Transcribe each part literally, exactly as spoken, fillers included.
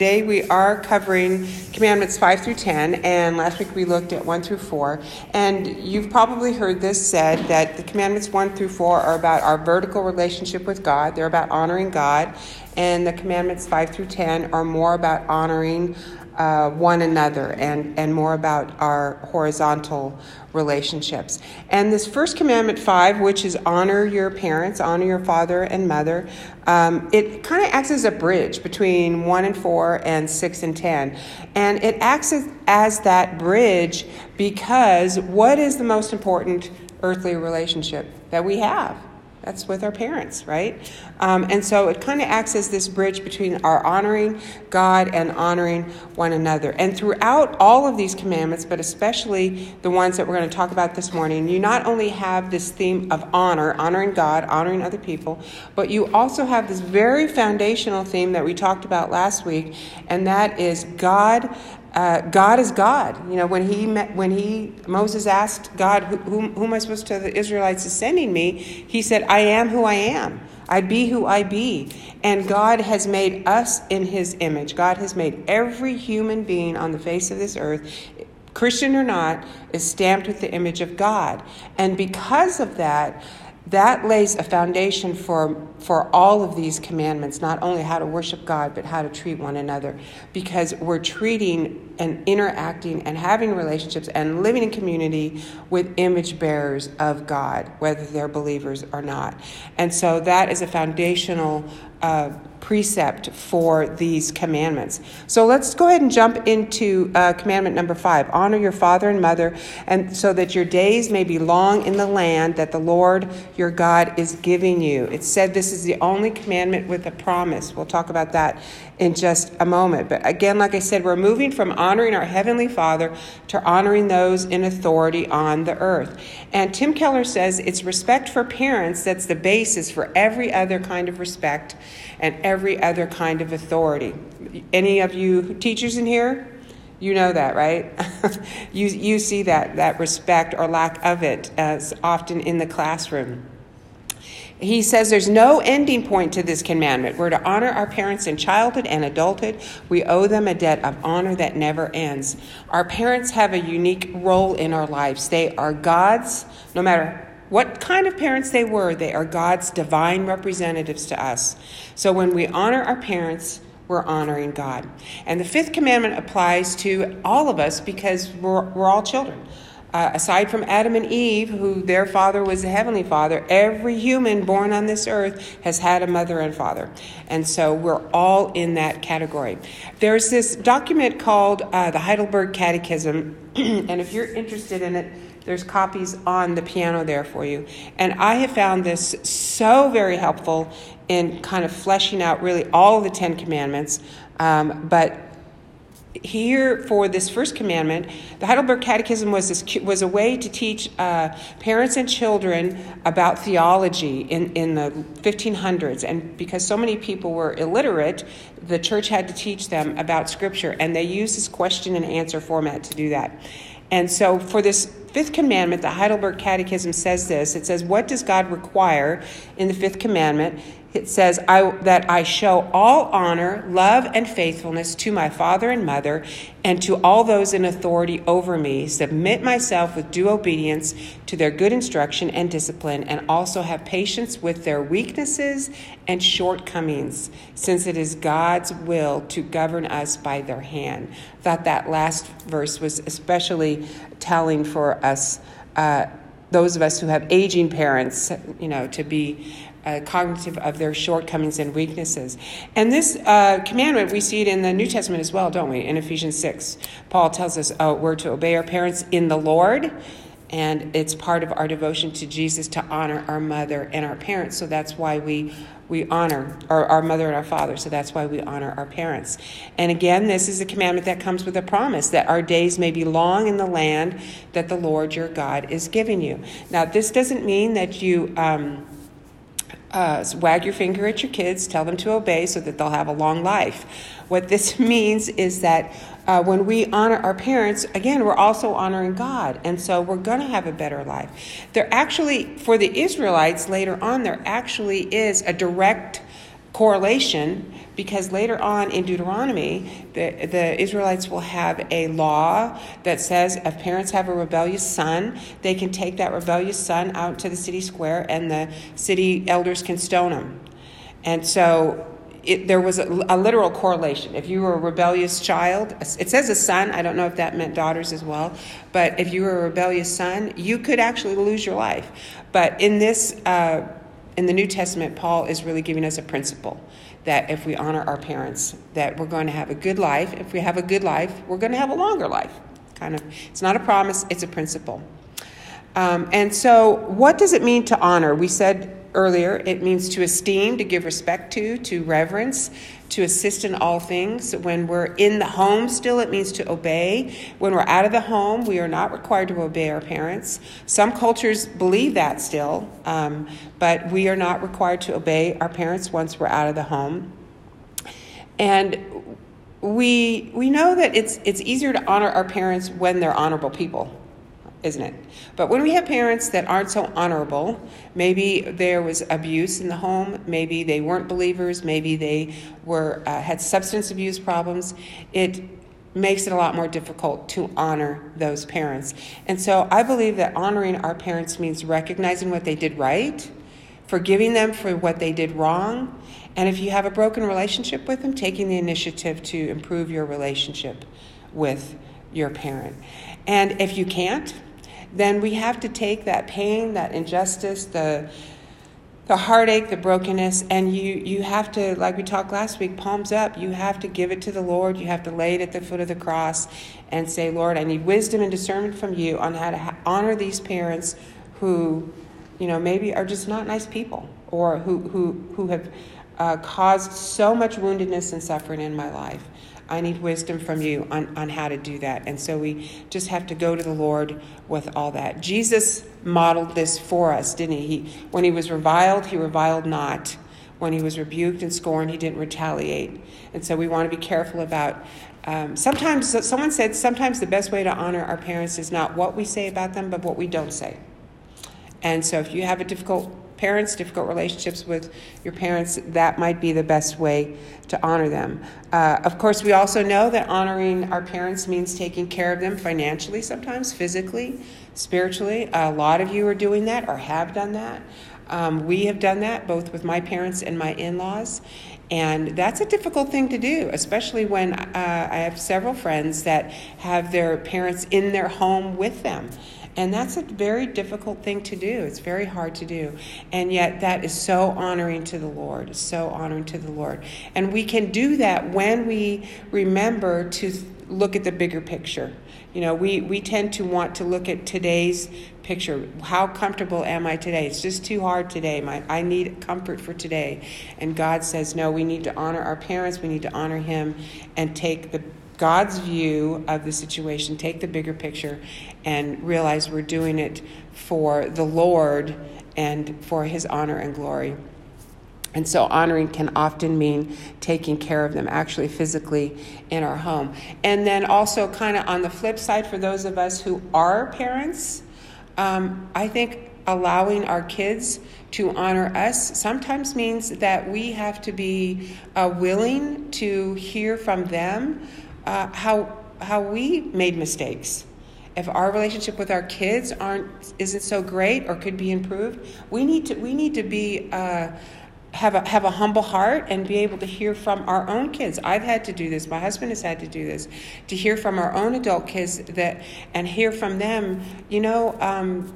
Today we are covering commandments five through ten, and last week we looked at one through four. And you've probably heard this said that the commandments one through four are about our vertical relationship with God. They're about honoring God. And the commandments five through ten are more about honoring uh, one another and, and more about our horizontal relationships. And this first commandment five, which is honor your parents, honor your father and mother, um, it kind of acts as a bridge between one and four and six and ten. And it acts as, as that bridge because what is the most important earthly relationship that we have? That's with our parents, right? Um, and so it kind of acts as this bridge between our honoring God and honoring one another. And throughout all of these commandments, but especially the ones that we're going to talk about this morning, you not only have this theme of honor, honoring God, honoring other people, but you also have this very foundational theme that we talked about last week, and that is God. Uh, God is God. You know, when he met, when he Moses asked God, who, who, who am I supposed to the Israelites is sending me? He said, I am who I am. I be who I be. And God has made us in his image. God has made every human being on the face of this earth, Christian or not, is stamped with the image of God. And because of that, that lays a foundation for, for all of these commandments, not only how to worship God, but how to treat one another. Because we're treating and interacting and having relationships and living in community with image bearers of God, whether they're believers or not. And so that is a foundational uh, precept for these commandments. So let's go ahead and jump into uh, commandment number five. Honor your father and mother, and so that your days may be long in the land that the Lord your God is giving you. It said this is the only commandment with a promise. We'll talk about that in just a moment. But again, like I said, we're moving from honoring our Heavenly Father to honoring those in authority on the earth. And Tim Keller says it's respect for parents that's the basis for every other kind of respect and every other kind of authority. Any of you teachers in here? You know that, right? you you see that, that respect or lack of it as often in the classroom. He says there's no ending point to this commandment. We're to honor our parents in childhood and adulthood. We owe them a debt of honor that never ends. Our parents have a unique role in our lives. They are God's, no matter what kind of parents they were, they are God's divine representatives to us. So when we honor our parents, we're honoring God. And the fifth commandment applies to all of us because we're, we're all children. Uh, aside from Adam and Eve, who their father was the Heavenly Father, every human born on this earth has had a mother and father. And so we're all in that category. There's this document called uh, the Heidelberg Catechism, and if you're interested in it, there's copies on the piano there for you. And I have found this so very helpful in kind of fleshing out really all of the Ten Commandments. Um, but here for this first commandment, the Heidelberg Catechism was this, was a way to teach uh, parents and children about theology in, in the fifteen hundreds. And because so many people were illiterate, the church had to teach them about Scripture. And they used this question and answer format to do that. And so for this fifth commandment, the Heidelberg Catechism says this. It says, what does God require in the fifth commandment? It says, I, that I show all honor, love, and faithfulness to my father and mother, and to all those in authority over me, submit myself with due obedience to their good instruction and discipline, and also have patience with their weaknesses and shortcomings, since it is God's will to govern us by their hand. I thought that last verse was especially telling for us, uh, those of us who have aging parents, you know, to be Uh, cognitive of their shortcomings and weaknesses. And this uh, commandment, we see it in the New Testament as well, don't we? In Ephesians six, Paul tells us uh, we're to obey our parents in the Lord, and it's part of our devotion to Jesus to honor our mother and our parents. So that's why we we honor our, our mother and our father. So that's why we honor our parents. And again, this is a commandment that comes with a promise that our days may be long in the land that the Lord your God is giving you. Now, this doesn't mean that you Um, Uh, so wag your finger at your kids, tell them to obey so that they'll have a long life. What this means is that uh, when we honor our parents, again, we're also honoring God. And so we're going to have a better life. There actually, for the Israelites later on, there actually is a direct correlation, because later on in Deuteronomy, the, the Israelites will have a law that says if parents have a rebellious son, they can take that rebellious son out to the city square and the city elders can stone him. And so it, there was a, a literal correlation. If you were a rebellious child, it says a son, I don't know if that meant daughters as well, but if you were a rebellious son, you could actually lose your life. But in this uh in the New Testament, Paul is really giving us a principle that if we honor our parents, that we're going to have a good life. If we have a good life, we're going to have a longer life. Kind of, it's not a promise, it's a principle. Um, and so what does it mean to honor? We said earlier, it means to esteem, to give respect to, to reverence, to assist in all things. When we're in the home still, it means to obey. When we're out of the home, we are not required to obey our parents. Some cultures believe that still, um, but we are not required to obey our parents once we're out of the home. And we we know that it's it's easier to honor our parents when they're honorable people, isn't it? But when we have parents that aren't so honorable, maybe there was abuse in the home, maybe they weren't believers, maybe they were uh, had substance abuse problems, it makes it a lot more difficult to honor those parents. And so I believe that honoring our parents means recognizing what they did right, forgiving them for what they did wrong, and if you have a broken relationship with them, taking the initiative to improve your relationship with your parent. And if you can't, then we have to take that pain, that injustice, the the heartache, the brokenness, and you, you have to, like we talked last week, palms up. You have to give it to the Lord. You have to lay it at the foot of the cross and say, Lord, I need wisdom and discernment from you on how to ha- honor these parents who, you know, maybe are just not nice people, or who who who have uh, caused so much woundedness and suffering in my life. I need wisdom from you on, on how to do that. And so we just have to go to the Lord with all that. Jesus modeled this for us, didn't he? he? When he was reviled, he reviled not. When he was rebuked and scorned, he didn't retaliate. And so we want to be careful about, um, sometimes, someone said, sometimes the best way to honor our parents is not what we say about them, but what we don't say. And so if you have a difficult parents, difficult relationships with your parents, that might be the best way to honor them. Uh, of course, we also know that honoring our parents means taking care of them financially sometimes, physically, spiritually. A lot of you are doing that or have done that. Um, we have done that both with my parents and my in-laws. And that's a difficult thing to do, especially when uh, I have several friends that have their parents in their home with them. And that's a very difficult thing to do. It's very hard to do. And yet that is so honoring to the Lord, so honoring to the Lord. And we can do that when we remember to look at the bigger picture. You know, we, we tend to want to look at today's picture. How comfortable am I today? It's just too hard today. My, I need comfort for today. And God says, no, we need to honor our parents. We need to honor him and take the God's view of the situation, take the bigger picture, and realize we're doing it for the Lord and for his honor and glory. And so honoring can often mean taking care of them, actually physically in our home. And then also kind of on the flip side, for those of us who are parents, um, I think allowing our kids to honor us sometimes means that we have to be uh, willing to hear from them Uh, how how we made mistakes. If our relationship with our kids aren't isn't so great or could be improved, we need to we need to be uh, have a have a humble heart and be able to hear from our own kids. I've had to do this. My husband has had to do this, to hear from our own adult kids that and hear from them. You know. Um,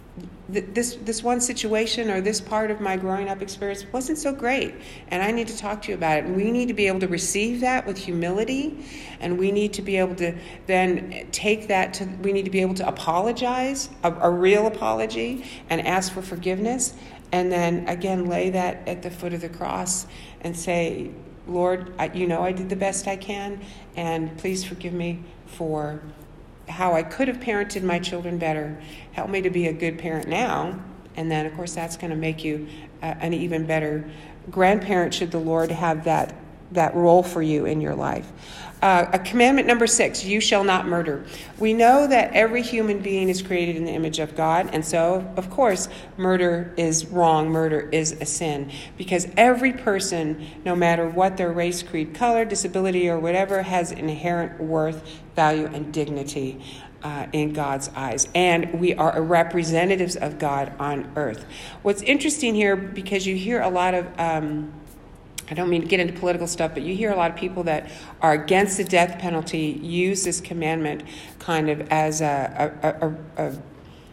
This this one situation or this part of my growing up experience wasn't so great, and I need to talk to you about it. And we need to be able to receive that with humility, and we need to be able to then take that to, we need to be able to apologize, a, a real apology, and ask for forgiveness, and then again lay that at the foot of the cross and say, Lord, I, you know I did the best I can, and please forgive me for how I could have parented my children better. Help me to be a good parent now. And then, of course, that's going to make you uh, an even better grandparent should the Lord have that that role for you in your life. Uh, a commandment number six, you shall not murder. We know that every human being is created in the image of God, and so, of course, murder is wrong, murder is a sin, because every person, no matter what their race, creed, color, disability, or whatever, has inherent worth, value, and dignity uh, in God's eyes, and we are representatives of God on earth. What's interesting here, because you hear a lot of... Um, I don't mean to get into political stuff, but you hear a lot of people that are against the death penalty use this commandment kind of as a, a, a, a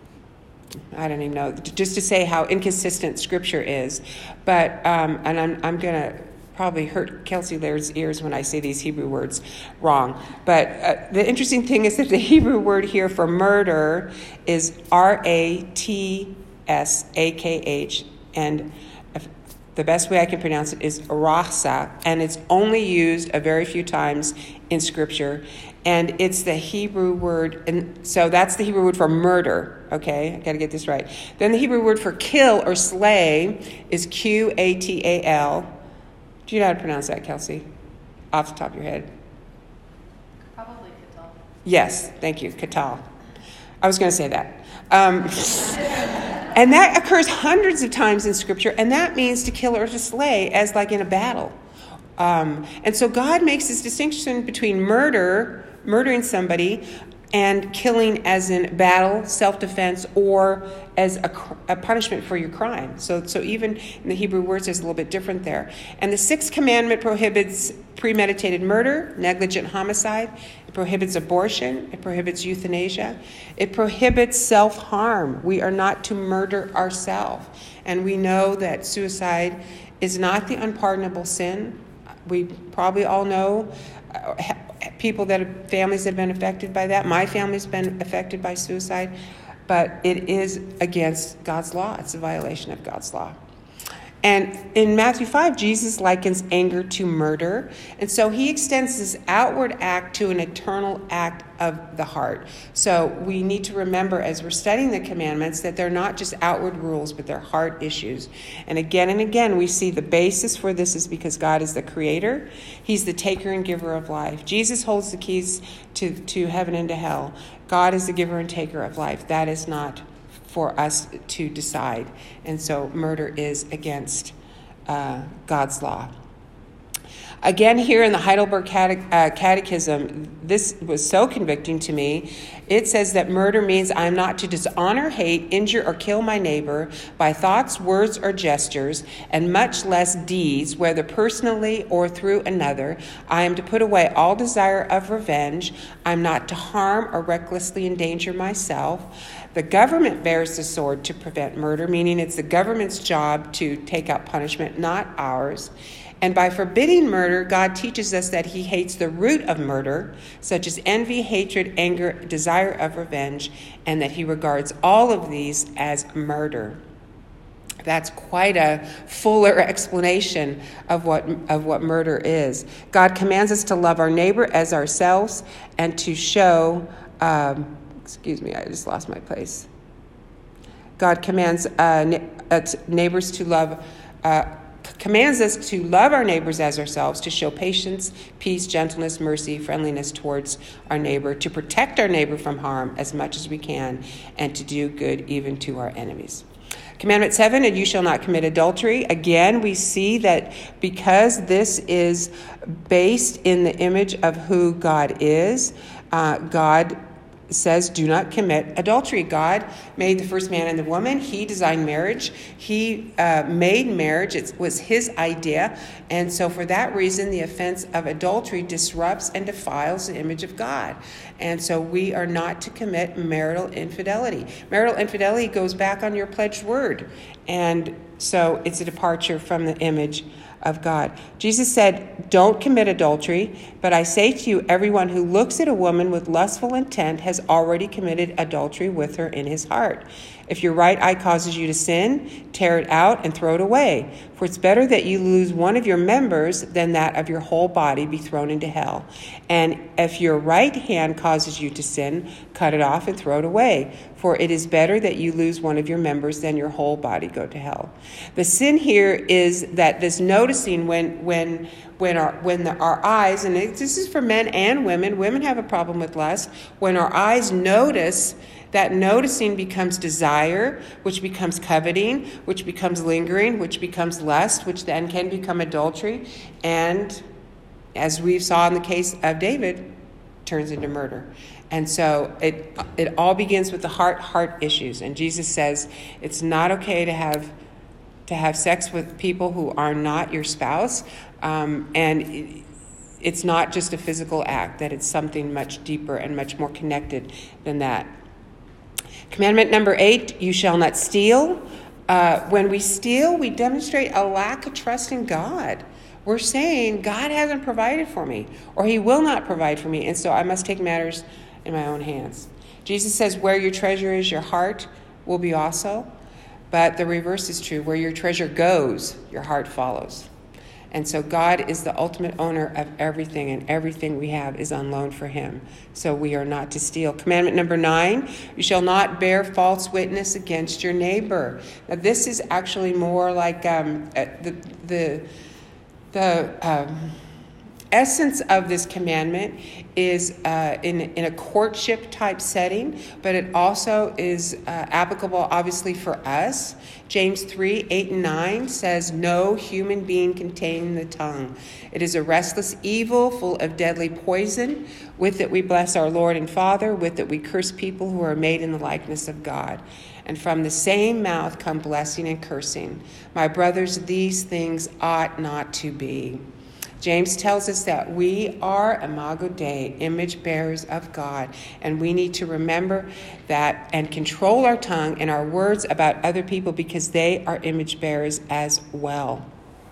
I don't even know, just to say how inconsistent Scripture is. But, um, and I'm, I'm going to probably hurt Kelsey Laird's ears when I say these Hebrew words wrong. But uh, the interesting thing is that the Hebrew word here for murder is R A T S A K H, and the best way I can pronounce it is rachsa, and it's only used a very few times in Scripture, and it's the Hebrew word, and so that's the Hebrew word for murder, okay? I got to get this right. Then the Hebrew word for kill or slay is Q A T A L. Do you know how to pronounce that, Kelsey? Off the top of your head. Probably katal. Yes, thank you, katal. I was going to say that. Um, and that occurs hundreds of times in Scripture, and that means to kill or to slay, as like in a battle. Um, and so God makes this distinction between murder, murdering somebody, and killing as in battle, self-defense, or as a, a punishment for your crime. So, so even in the Hebrew words, there's a little bit different there. And the sixth commandment prohibits premeditated murder, negligent homicide. It prohibits abortion. It prohibits euthanasia. It prohibits self-harm. We are not to murder ourselves. And we know that suicide is not the unpardonable sin. We probably all know uh, people that have, families that have been affected by that. My family's been affected by suicide, but it is against God's law. It's a violation of God's law. And in Matthew five, Jesus likens anger to murder. And so he extends this outward act to an eternal act of the heart. So we need to remember as we're studying the commandments that they're not just outward rules, but they're heart issues. And again and again, we see the basis for this is because God is the creator. He's the taker and giver of life. Jesus holds the keys to, to heaven and to hell. God is the giver and taker of life. That is not for us to decide. And so murder is against uh, God's law. Again, here in the Heidelberg Cate- uh, Catechism, this was so convicting to me. It says that murder means I am not to dishonor, hate, injure, or kill my neighbor by thoughts, words, or gestures, and much less deeds, whether personally or through another. I am to put away all desire of revenge. I'm not to harm or recklessly endanger myself. The government bears the sword to prevent murder, meaning it's the government's job to take out punishment, not ours. And by forbidding murder, God teaches us that he hates the root of murder, such as envy, hatred, anger, desire of revenge, and that he regards all of these as murder. That's quite a fuller explanation of what of what murder is. God commands us to love our neighbor as ourselves and to show, um, excuse me, I just lost my place. God commands uh, neighbors to love uh commands us to love our neighbors as ourselves, to show patience, peace, gentleness, mercy, friendliness towards our neighbor, to protect our neighbor from harm as much as we can, and to do good even to our enemies. Commandment seven, and you shall not commit adultery. Again, we see that because this is based in the image of who God is, uh, God says, do not commit adultery. God made the first man and the woman. He designed marriage. He uh, made marriage. It was his idea. And so for that reason, the offense of adultery disrupts and defiles the image of God. And so we are not to commit marital infidelity. Marital infidelity goes back on your pledged word. And so it's a departure from the image of God. Jesus said, don't commit adultery, but I say to you, everyone who looks at a woman with lustful intent has already committed adultery with her in his heart. If your right eye causes you to sin, tear it out and throw it away. For it's better that you lose one of your members than that of your whole body be thrown into hell. And if your right hand causes you to sin, cut it off and throw it away. For it is better that you lose one of your members than your whole body go to hell. The sin here is that this noticing when when when our when the, our eyes, and it, this is for men and women, women have a problem with lust, when our eyes notice, that noticing becomes desire, which becomes coveting, which becomes lingering, which becomes lust, which then can become adultery, and as we saw in the case of David, turns into murder. And so it it all begins with the heart heart issues. And Jesus says it's not okay to have to have sex with people who are not your spouse, um, and it, it's not just a physical act, that it's something much deeper and much more connected than that. Commandment number eight, you shall not steal. Uh, when we steal, we demonstrate a lack of trust in God. We're saying God hasn't provided for me, or he will not provide for me, and so I must take matters in my own hands. Jesus says, where your treasure is, your heart will be also. But the reverse is true. Where your treasure goes, your heart follows. And so God is the ultimate owner of everything, and everything we have is on loan for him. So we are not to steal. Commandment number nine, you shall not bear false witness against your neighbor. Now this is actually more like um, the the the um, essence of this commandment is uh, in, in a courtship type setting, but it also is uh, applicable obviously for us. James three, eight and nine says, no human being contained the tongue. It is a restless evil full of deadly poison. With it we bless our Lord and Father. With it we curse people who are made in the likeness of God. And from the same mouth come blessing and cursing. My brothers, these things ought not to be. James tells us that we are imago Dei, image bearers of God, and we need to remember that and control our tongue and our words about other people because they are image bearers as well.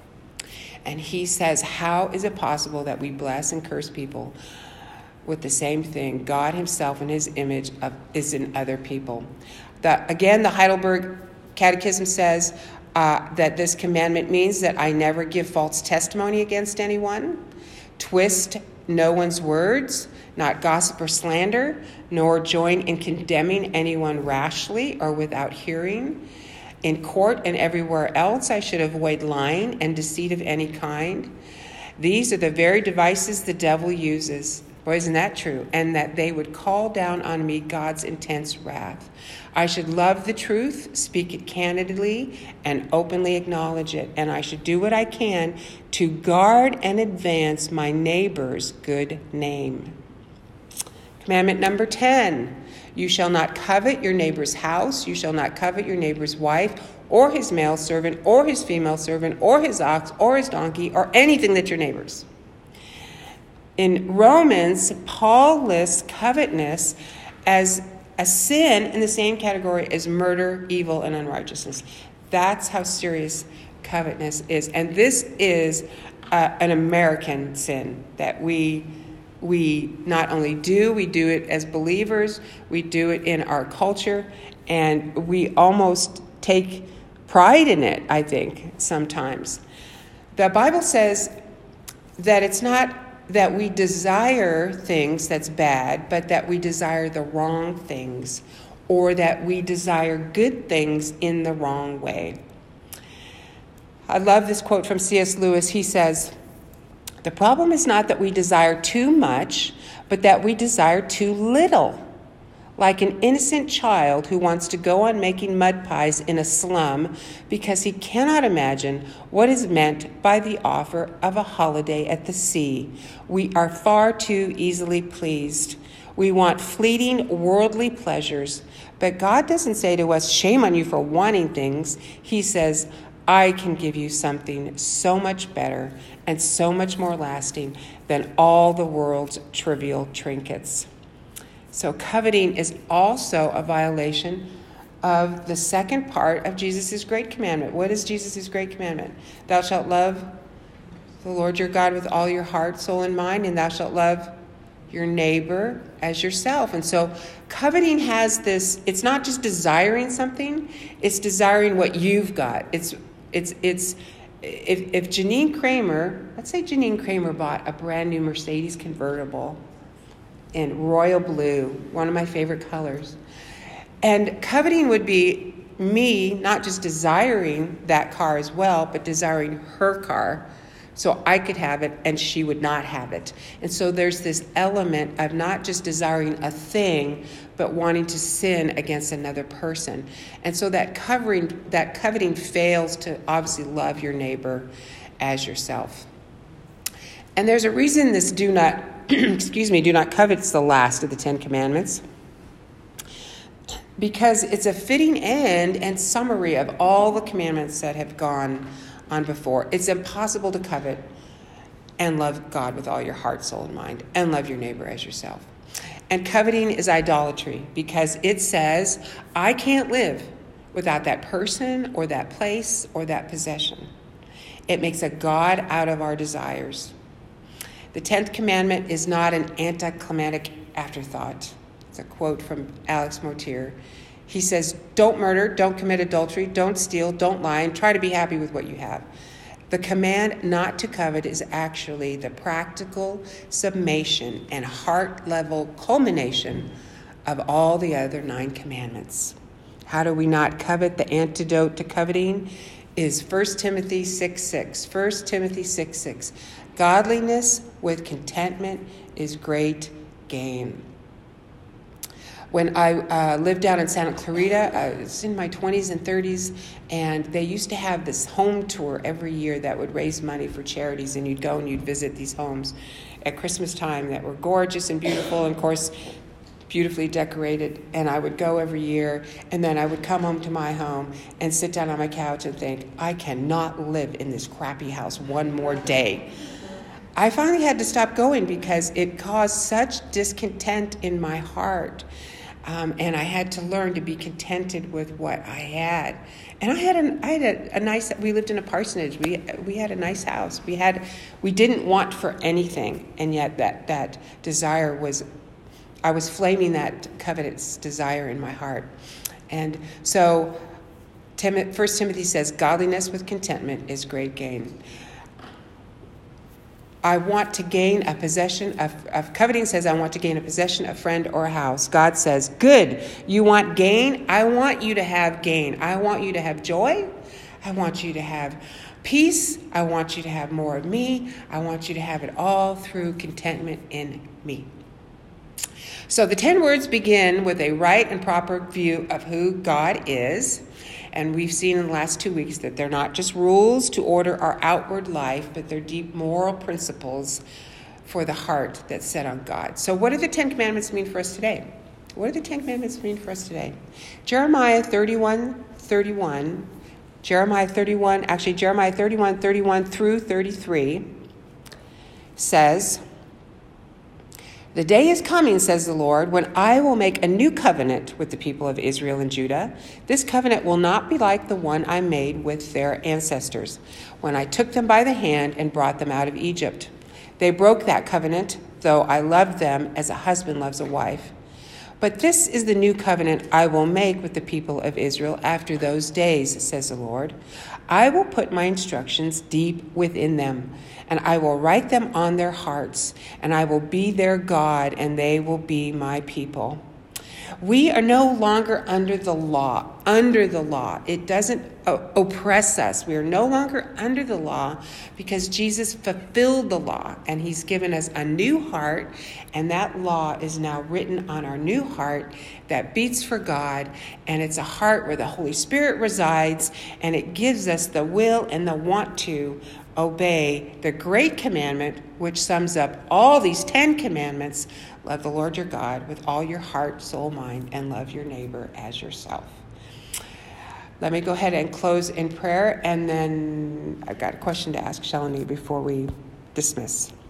And he says, how is it possible that we bless and curse people with the same thing? God himself and his image of, is in other people. The, again, the Heidelberg Catechism says, Uh, that this commandment means that I never give false testimony against anyone, twist no one's words, not gossip or slander, nor join in condemning anyone rashly or without hearing. In court and everywhere else, I should avoid lying and deceit of any kind. These are the very devices the devil uses. Boy, isn't that true? And that they would call down on me God's intense wrath. I should love the truth, speak it candidly, and openly acknowledge it. And I should do what I can to guard and advance my neighbor's good name. Commandment number ten, you shall not covet your neighbor's house. You shall not covet your neighbor's wife, or his male servant, or his female servant, or his ox, or his donkey, or anything that's your neighbor's. In Romans, Paul lists covetousness as a sin in the same category as murder, evil, and unrighteousness. That's how serious covetousness is. And this is uh, an American sin that we we not only do, we do it as believers, we do it in our culture, and we almost take pride in it, I think, sometimes. The Bible says that it's not that we desire things that's bad, but that we desire the wrong things, or that we desire good things in the wrong way. I love this quote from C S Lewis. He says, the problem is not that we desire too much, but that we desire too little. Like an innocent child who wants to go on making mud pies in a slum because he cannot imagine what is meant by the offer of a holiday at the sea. We are far too easily pleased. We want fleeting worldly pleasures, but God doesn't say to us, shame on you for wanting things. He says, I can give you something so much better and so much more lasting than all the world's trivial trinkets. So coveting is also a violation of the second part of Jesus' great commandment. What is Jesus' great commandment? Thou shalt love the Lord your God with all your heart, soul, and mind, and thou shalt love your neighbor as yourself. And so coveting has this, it's not just desiring something, it's desiring what you've got. It's, it's, it's, if, if Janine Kramer, let's say Janine Kramer bought a brand new Mercedes convertible in royal blue, one of my favorite colors. And coveting would be me not just desiring that car as well, but desiring her car so I could have it and she would not have it. And so there's this element of not just desiring a thing, but wanting to sin against another person. And so that covering, that coveting fails to obviously love your neighbor as yourself. And there's a reason this do not, excuse me, do not covet is the last of the Ten Commandments. Because it's a fitting end and summary of all the commandments that have gone on before. It's impossible to covet and love God with all your heart, soul, and mind, and love your neighbor as yourself. And coveting is idolatry because it says, I can't live without that person or that place or that possession. It makes a God out of our desires. The tenth commandment is not an anticlimactic afterthought. It's a quote from Alex Motier. He says, don't murder, don't commit adultery, don't steal, don't lie, and try to be happy with what you have. The command not to covet is actually the practical summation and heart-level culmination of all the other nine commandments. How do we not covet? The antidote to coveting is First Timothy six six. First Timothy six six. Godliness with contentment is great gain. When I uh, lived down in Santa Clarita, I was in my twenties and thirties, and they used to have this home tour every year that would raise money for charities, and you'd go and you'd visit these homes at Christmas time that were gorgeous and beautiful, and of course, beautifully decorated. And I would go every year, and then I would come home to my home and sit down on my couch and think, I cannot live in this crappy house one more day. I finally had to stop going because it caused such discontent in my heart. Um, and I had to learn to be contented with what I had. And I had a, I had a, a nice, we lived in a parsonage. We we had a nice house. We had, we didn't want for anything. And yet that, that desire was, I was flaming that covetous desire in my heart. And so Tim, First Timothy says, godliness with contentment is great gain. I want to gain a possession of, of coveting says I want to gain a possession, a friend, or a house. God says, good. You want gain? I want you to have gain. I want you to have joy. I want you to have peace. I want you to have more of me. I want you to have it all through contentment in me. So the ten words begin with a right and proper view of who God is. And we've seen in the last two weeks that they're not just rules to order our outward life, but they're deep moral principles for the heart that's set on God. So what do the Ten Commandments mean for us today? What do the Ten Commandments mean for us today? Jeremiah thirty-one thirty-one, Jeremiah thirty-one, actually Jeremiah thirty-one thirty-one through thirty-three says, the day is coming, says the Lord, when I will make a new covenant with the people of Israel and Judah. This covenant will not be like the one I made with their ancestors when I took them by the hand and brought them out of Egypt. They broke that covenant, though I loved them as a husband loves a wife. But this is the new covenant I will make with the people of Israel after those days, says the Lord. I will put my instructions deep within them, and I will write them on their hearts, and I will be their God, and they will be my people. We are no longer under the law. Under the law. It doesn't oppress us. We are no longer under the law because Jesus fulfilled the law, and he's given us a new heart, and that law is now written on our new heart that beats for God, and it's a heart where the Holy Spirit resides, and it gives us the will and the want to obey the great commandment, which sums up all these ten commandments. Love the Lord your God with all your heart, soul, mind, and love your neighbor as yourself. Let me go ahead and close in prayer, and then I've got a question to ask Shalini before we dismiss.